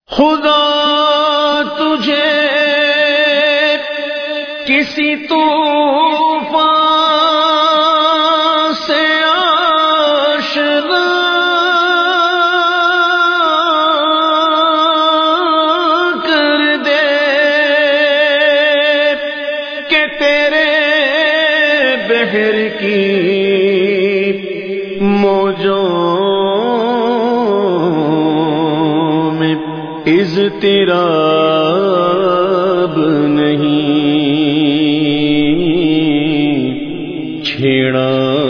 خدا تجھے کسی طوفان سے آشنا کر دے کہ تیرے بحر کی موجوں میں اضطراب نہیں چھیڑا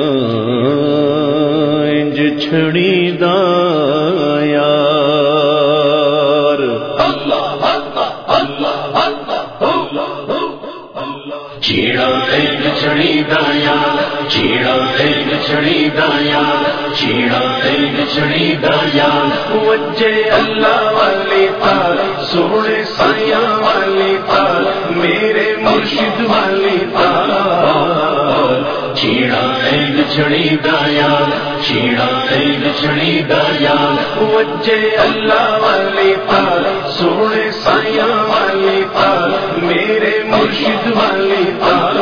انج چھڑی دا یار چھیڑا انج چھڑی دا یار چھیڑا انج چھڑی دا یار چھیڑا انج چھڑی دا یار وجہ اللہ والی تار سونے سایاں والی تار میرے مرشد والی تار چھیڑا انج چھڑی دا یار چھیڑا انج چھڑی دا یار وجہ اللہ والی تار سونے سایاں والی تار میرے مرشد والی تار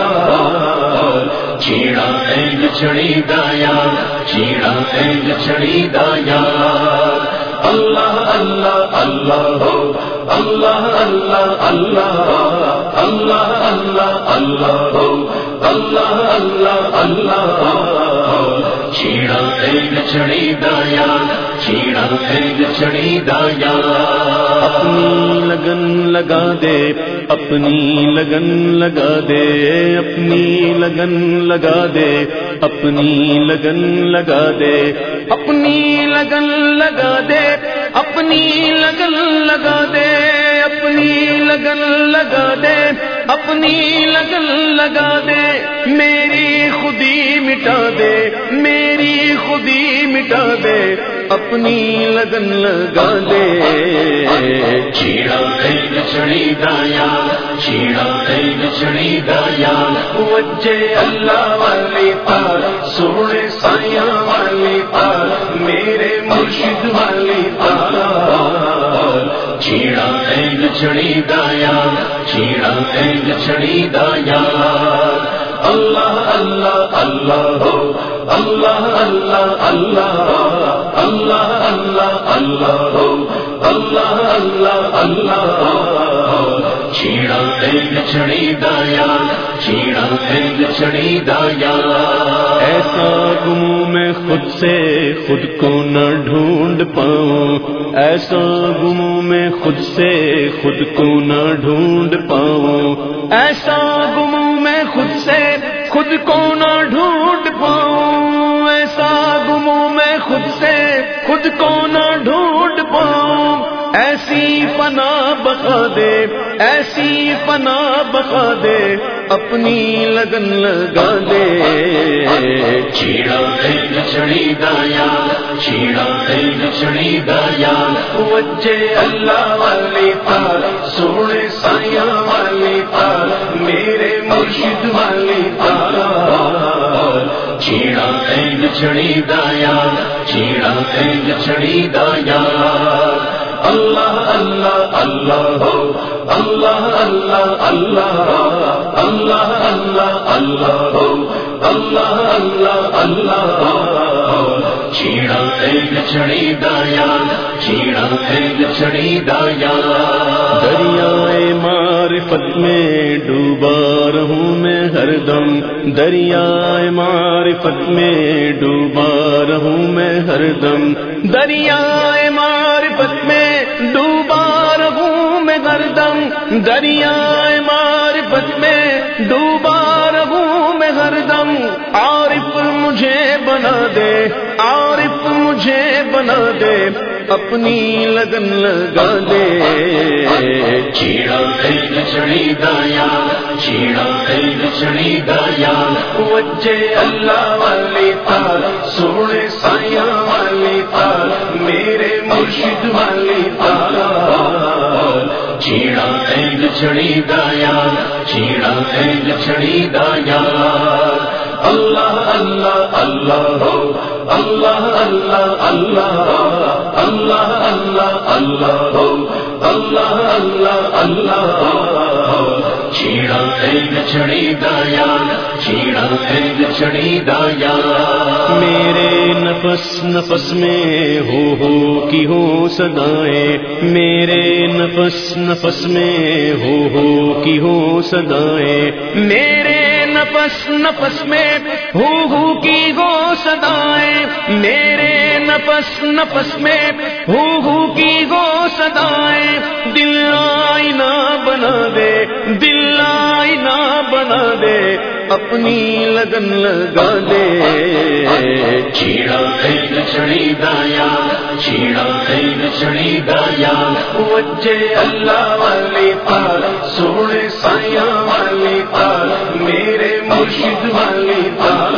چھیڑا انج چھڑی دا یار چھیڑا انج چھڑی دا یار اللہ اللہ اللہ ہو اللہ اللہ اللہ اللہ اللہ اللہ ہو اللہ اللہ اللہ چھیڑا انج چھڑی دا یار چھیڑا انج چھڑی دا یار اپنی لگن لگا دے اپنی لگن لگا دے اپنی لگن لگا دے اپنی لگن لگا دے اپنی لگن لگا دے اپنی لگن لگا دے اپنی لگن لگا دے اپنی لگن لگا دے میری خودی مٹا دے میری خودی مٹا دے اپنی لگن لگا دے چھیڑا انج چھڑی دا یار چھیڑا انج چھڑی دا یار وجہ اللہ والی تار سونے سایاں والی تار میرے مرشد والی تار چھیڑا انج چھڑی دا یار چھیڑا انج چھڑی دا یار اللہ اللہ اللہ ہو اللہ اللہ اللہ اللہ اللہ اللہ ہو اللہ اللہ اللہ چھیڑا انج چھڑی دا یار چھیڑا انج چھڑی دا یار ایسا گموں میں خود سے خود کو نہ ڈھونڈ پاؤں ایسا گموں میں خود سے خود کو نہ ڈھونڈ پاؤں ایسا گموں میں خود سے خود کو نہ ڈھونڈ پاؤں ایسا گموں میں خود سے خود کو نہ ڈھونڈ پاؤں ایسی فنا بخا دے ایسی فنا بخا دے اپنی لگن لگا دے چھیڑا انج چھڑی دا یار چھیڑا انج چھڑی دا یار وجہ اللہ والی تار سونے سایاں والی تار میرے مرشد والی تار چھیڑا انج چھڑی دا یار چھیڑا انج چھڑی دا یار اللہ اللہ اللہ ہو اللہ اللہ اللہ اللہ اللہ اللہ ہو اللہ اللہ اللہ چھیڑا انج چھڑی دا یار چھیڑا انج چھڑی دا یار دریائے معرفت میں ڈوبا رہوں میں ہر دم دریائے معرفت میں ڈوبا رہوں میں ہر دم دریائے معرفت میں ڈوبا رہوں میں ہر دم دریائے معرفت میں ڈوبا رہوں میں ہر دم عارف مجھے بنا دے عارف مجھے بنا دے اپنی لگن لگا دے چھیڑا انج چھڑی دا یار چھیڑا انج چھڑی دا یار وجہ اللہ والی تار سونے سایاں والی تار میرے مرشد والی تار چھیڑا انج چھڑی دا یار چھیڑا انج چھڑی دا یار اللہ اللہ اللہ ہو اللہ اللہ اللہ اللہ اللہ اللہ ہو چڑی دایا چیڑا چڑی دایا میرے نفس نفس میں ہو کی ہو صدائیں میرے نفس نفس میں ہو کی ہو صدائیں میرے نفس نفس میں ہو کی ہو صدائیں میرے نفس نفس میں ہو کی ہو صدائیں دل آئینہ بنا دے دل آئینہ بنا دے اپنی لگن لگا دے چیڑا چڑی دایا چیڑا چڑی دایا وجہ اللہ والی تار سونے سایہ والی تار میرے مرشد والی تار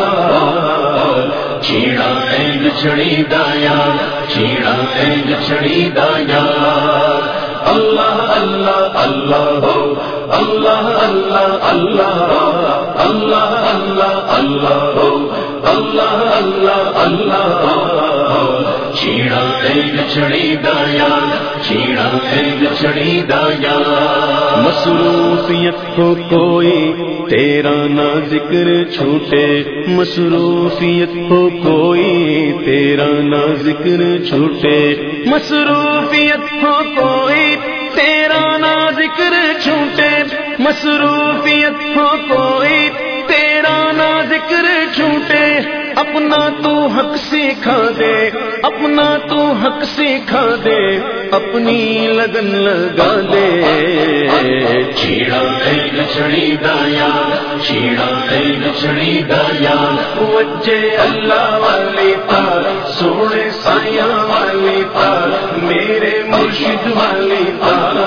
چیڑا چڑی دایا چیڑا چڑی دایا اللہ اللہ اللہ ہو اللہ اللہ اللہ اللہ اللہ اللہ ہو اللہ اللہ اللہ چیڑا چڑی دایا چیڑا چڑی دایا مصروفیت کو کوئی تیرا نہ ذکر چھوٹے مصروفیت کو کوئی تیرا نہ ذکر چھوٹے مصروفیت کو کوئی تیرا نہ ذکر چھوٹے مصروفیت کو کوئی تیرا نہ ذکر چھوٹے اپنا تو حق سکھا دے اپنا تو حق سکھا دے اپنی لگن لگا دے چیڑا چڑی دایا چیڑا چڑی دایا وجہ اللہ والی تار سونے سایہ والی تار میرے مرشد والی تار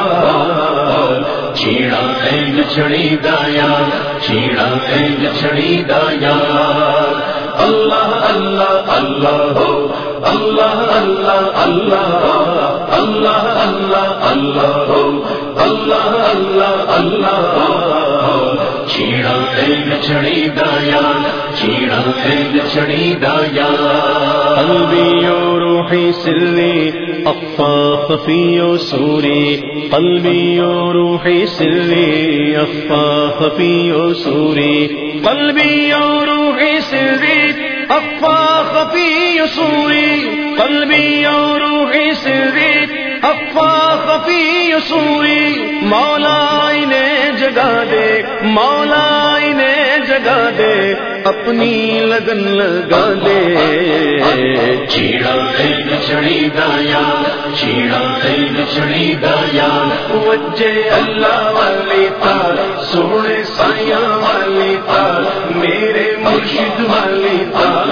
چیڑا چڑی دایا چیڑا چڑی دایا اللہ اللہ اللہ ہو اللہ اللہ اللہ اللہ اللہ اللہ ہو اللہ اللہ اللہ چیڑا چڑی دایا چیڑا چڑی دایا قلبی و روحی سری اخفا خفی و سوری قلبی و روحی سری اخفا خفی و سوری قلبی و روحی سری اخفا خفی و سوری قلبی و روحی سری اخفا خفی و سوری مولا انہیں جگا دے مولا انہیں جگا دے اپنی لگن لگا دے چیڑا چڑی دایا چیڑا چڑی دایا وجہ اللہ والی تار سونے سایہ والی تار میرے مرشد والی تار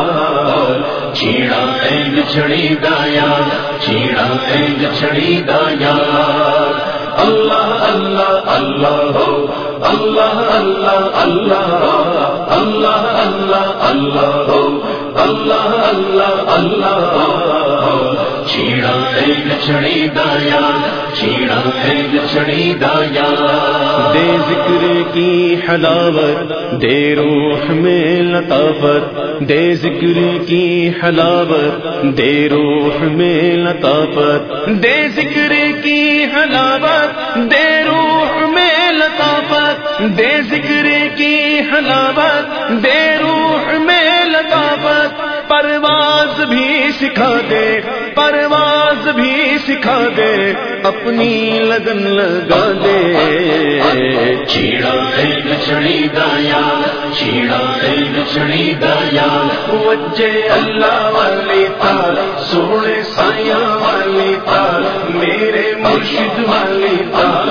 چیڑا چڑی دایا چیڑا چڑی دایا اللہ اللہ اللہ ہو اللہ اللہ اللہ اللہ اللہ اللہ ہو اللہ اللہ اللہ چیڑا چڑی دایا چیڑا چڑی دایا دے ذکر کی حلاوت دے روح میں لطافت دے ذکر کی حلاوت دے روح میں لطافت دے ذکر کی حلاوت دے روح میں لطافت دے ذکر کی حلاوت دے روح میں لطافت پرواز بھی سکھا دے پرواز بھی سکھا دے اپنی لگن لگا دے چیڑا چڑی دایا چیڑا چڑی دایا وجہ اللہ والی تار سونے سایہ والی تار میرے مرشد والی تار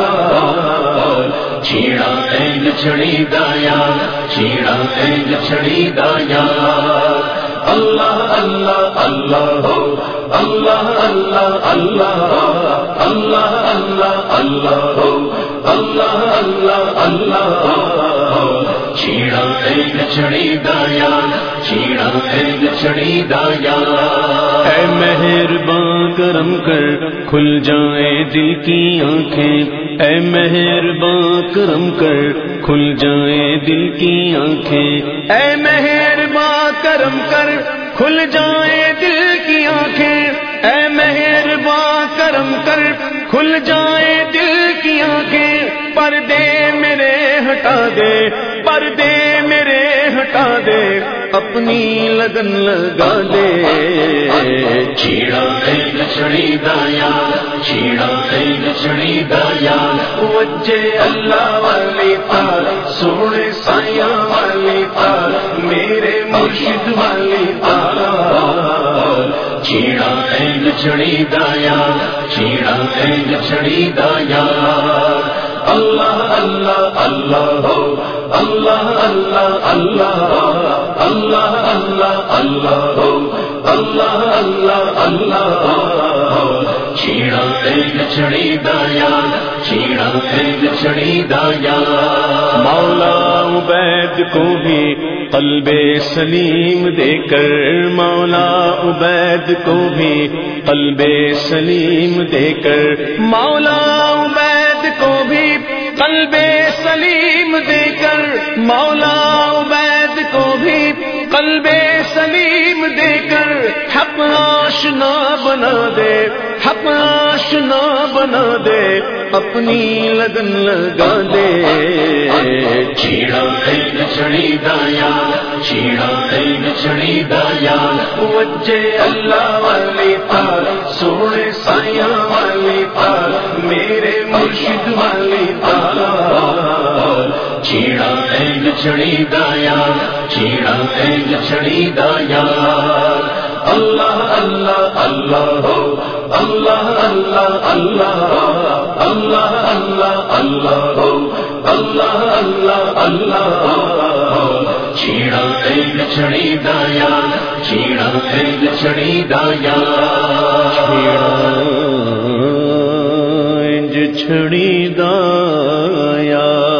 چیڑا چڑی دایا چیڑا چڑی دایا اللہ اللہ اللہ ہو اللہ اللہ اللہ اللہ اللہ اللہ ہو اللہ اللہ اللہ چیڑا چڑی دایا چیڑا چڑی دایا اے مہرباں کرم کر کھل جائیں دل کی آنکھیں اے مہرباں کرم کر کھل جائیں دل کی آنکھیں اے مہرباں کرم کر کھل جائیں دل کی آنکھیں اے مہرباں کرم کر کھل جائیں دل کی آنکھیں پردے میرے ہٹا دے، پردے میرے ہٹا دے، اپنی لگن لگا دے۔ چھیڑا ایک چھڑی دایا، چھیڑا ایک چھڑی دایا، وجہ اللہ والی تار، سونے سایہ والی تار، میرے مرشد والی تار۔ چھیڑا ایک چھڑی دایا، چھیڑا ایک چھڑی دایا، اللہ اللہ اللہ ہو، اللہ اللہ اللہ اللہ اللہ اللہ ہو، اللہ اللہ اللہ ہو۔ چھیڑا ایک چھڑی دایا، چھیڑا ایک چھڑی دایا، مولا عبید کو بھی قلب سلیم دے کر، مولا عبید کو بھی قلب سلیم دے کر، مولا عبید کو بھی قلب سلیم دے کر، مولا عبید کو بھی قلب سلیم دے کر، حق آشنا بنا دے، حق آشنا بنا دے، اپنی لگن لگا دے۔ چھیڑا ایک چھڑی دایا، چھیڑا ایک چھڑی دایا، وجہ اللہ والی تار، سونے سایہ والی تار، میرے مرشد والی تار۔ چھیڑا ایک چھڑی دایا، چھیڑا ایک چھڑی دایا، اللہ اللہ اللہ ہو، اللہ اللہ اللہ اللہ اللہ اللہ ہو، اللہ اللہ اللہ ہو۔ چھیڑا ایک چھڑی دایا، چھیڑا ایک چھڑی دایا، چھڑی دایا